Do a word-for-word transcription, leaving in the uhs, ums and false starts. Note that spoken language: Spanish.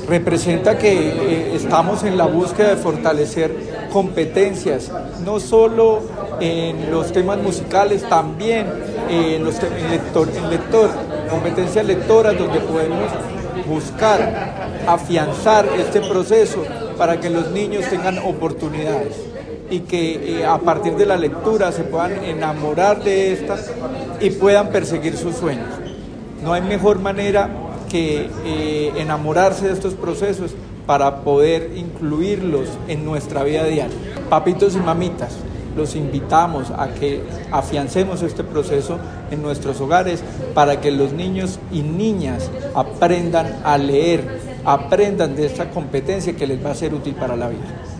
representa que eh, estamos en la búsqueda de fortalecer competencias, no solo en los temas musicales, también eh, en, los te- en, lector, en lector, competencias lectoras, donde podemos buscar afianzar este proceso para que los niños tengan oportunidades y que eh, a partir de la lectura se puedan enamorar de esta y puedan perseguir sus sueños. No hay mejor manera que eh, enamorarse de estos procesos para poder incluirlos en nuestra vida diaria. Papitos y mamitas, los invitamos a que afiancemos este proceso en nuestros hogares para que los niños y niñas aprendan a leer, aprendan de esta competencia que les va a ser útil para la vida.